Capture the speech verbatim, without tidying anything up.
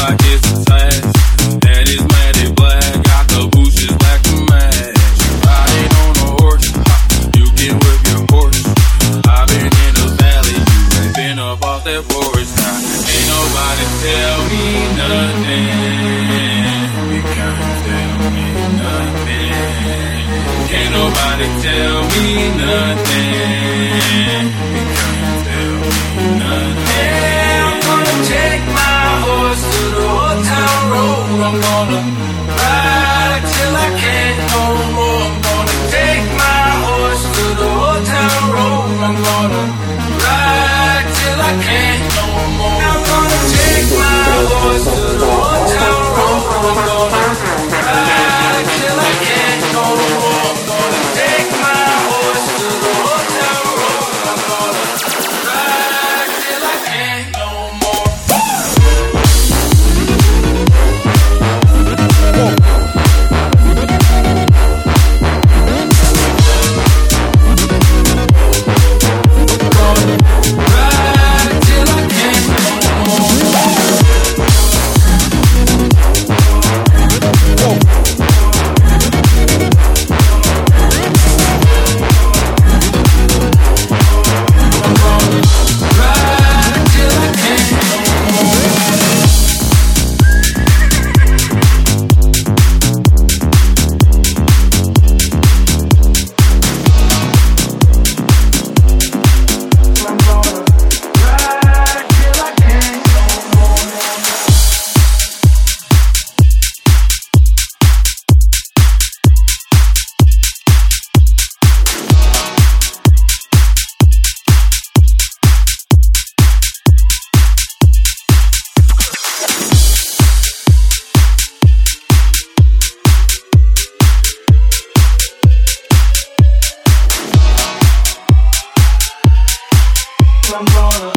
pockets attached. And his matted black, got the bushes black to match. Riding on a horse, you can whip your horse. I've been in the valley, you ain't been up off that porch. Now, ain't nobody tell me nothing. You can't tell me nothing. Can't nobody tell me nothing. You can't tell me nothing. I'm gonna take my horse to the old town road. I'm gonna ride till I can't no more. I'm gonna take my horse to the old town road. I'm gonna ride till I can't no more. I'm gonna take my horse to the old town road. I'm gonna ride till I can't no more. I'm gonna take my horse to the old town road. I'm gonna ride till I can't no more. I'm gonna